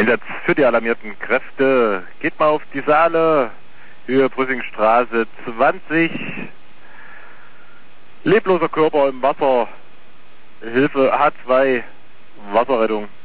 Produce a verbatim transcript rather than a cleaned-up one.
Einsatz für die alarmierten Kräfte. Geht mal auf die Saale, Höhe Brüssingstraße zwanzig. Lebloser Körper im Wasser. Hilfe H zwei, Wasserrettung.